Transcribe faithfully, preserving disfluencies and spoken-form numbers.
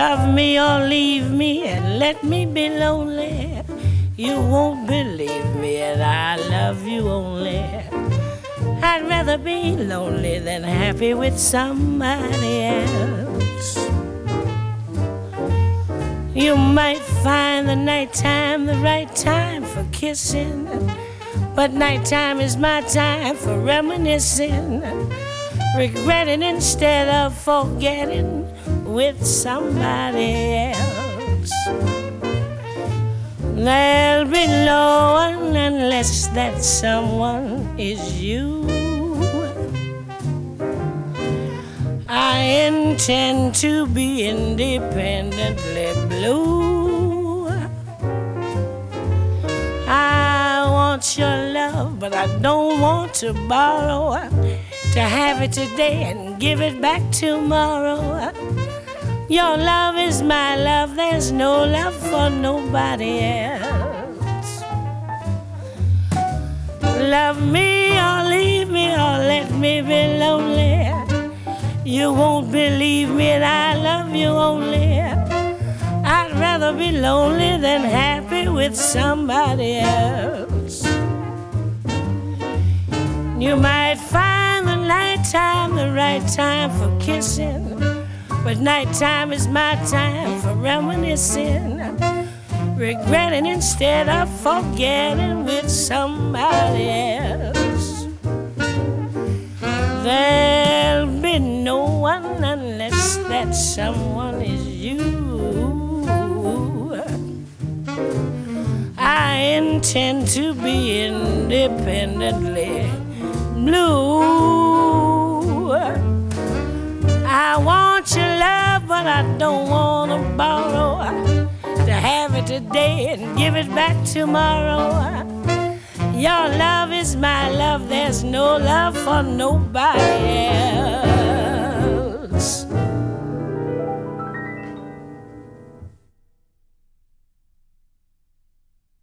Love me or leave me and let me be lonely. You won't believe me and I love you only. I'd rather be lonely than happy with somebody else. You might find the nighttime the right time for kissing, but nighttime is my time for reminiscing, regretting instead of forgetting with somebody else. There'll be no one unless that someone is you. I intend to be independently blue. I want your love, but I don't want to borrow. To have it today and give it back tomorrow. Your love is my love, there's no love for nobody else. Love me or leave me or let me be lonely. You won't believe me and I love you only. I'd rather be lonely than happy with somebody else. You might find the nighttime the right time for kissing, but nighttime is my time for reminiscing, regretting instead of forgetting with somebody else. There'll be no one unless that someone is you. I intend to be independently blue. I want your love, but I don't want to borrow. To have it today and give it back tomorrow. Your love is my love, there's no love for nobody else.